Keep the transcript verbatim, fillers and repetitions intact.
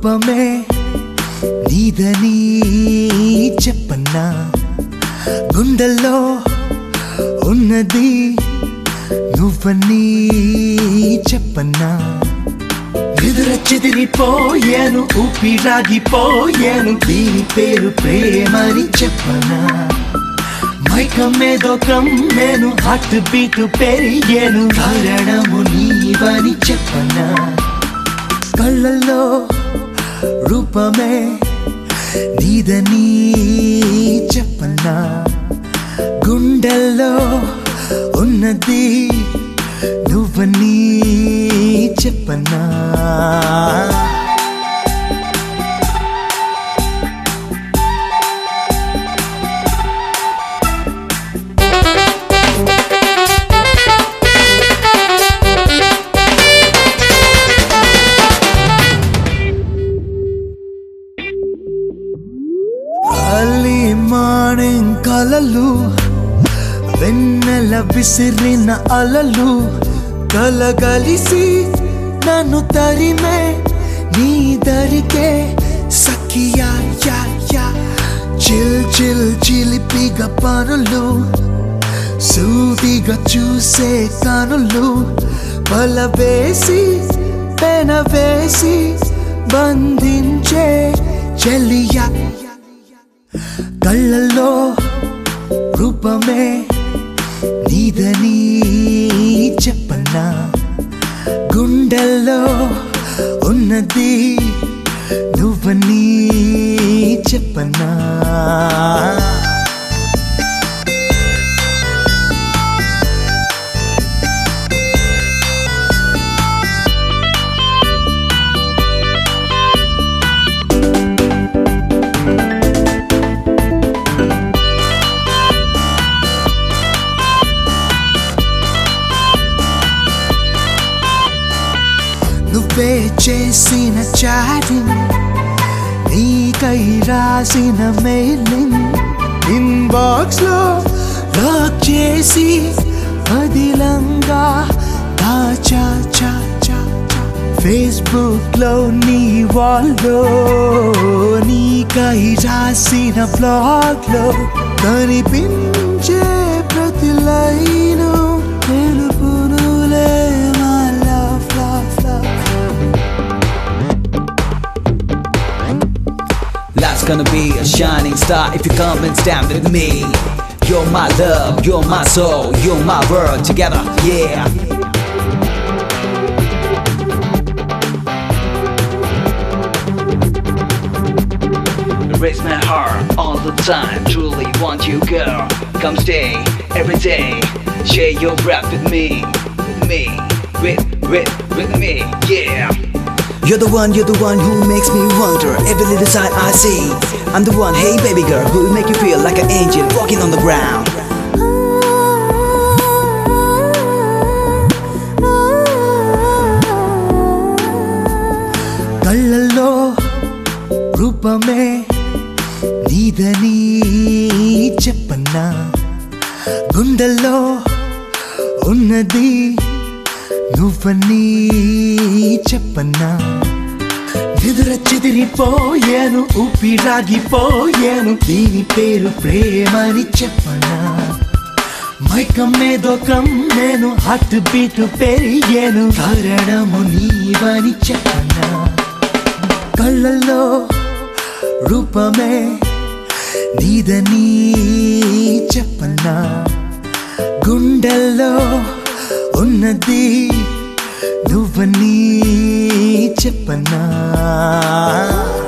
రూపమే నీదని చెప్పన్నా గుండెల్లో ఉన్నది నువ్వని చెప్పన్నా నిదుర చెదిరిపోయాను ఊపిరాగిపోయాను దీని పేరు ప్రేమని చెప్పనా మైకమేదో కమ్మేను హార్ట్ బీట్ పెరిగేను కారణము నీవని చెప్పనా కళ్ళల్లో రూపమే నీదని చెప్పనా గుండెల్లో ఉన్నది నువ్వని చెప్పనా అల్లి మార్నింగ్ కలలు వెన్నెల విసిరిన అలలు కలగలిసి నన్ను తరిమే నీ దరికే సఖియా యా యా చిల్ చిల్ చిలిపిగా పనులు సూటిగా చూసే కనులు బలవేసి పెనవేసి బంధించే చెలియా కళ్ళల్లో రూపమే నీదని చెప్పనా గుండెల్లో ఉన్నది నువ్వని చెప్పనా నువ్వే చేసిన చాటింగ్ నీకై రాసిన మెయిలింగ్ ఇన్బాక్స్ లో లాక్ చేసి అదిలంగా దాచా చా చా ఫేస్బుక్ లో నీ వాల్లో నీకై రాసిన బ్లాగ్ లో కనిపించే ప్రతి లైను తెలుపునులే Life's gonna be a shining star if you come and stand with me. You're my love, you're my soul, you're my world together, yeah. Raise my heart all the time, truly want you girl. Come stay every day, share your breath with me, with me, with, with, with me, yeah. You're the one, you're the one who makes me wonder every little sign I see. I'm the one, hey baby girl, who will make you feel like an angel walking on the ground. కళ్ళల్లో రూపమే నీదని చెప్పన్నా గుండెల్లో ఉన్నది నువ్వని చెప్పన్నా నిదుర చెదిరిపోయాను ఊపిరాగిపోయాను దీని పేరు ప్రేమని చెప్పనా మైకమేదో కమ్మేను హార్ట్ బీట్ పెరిగేను కారణము నీవని చెప్పనా కళ్ళల్లో రూపమే నీదని చెప్పనా గుండెల్లో ఉన్నది నువ్వని చెప్పనా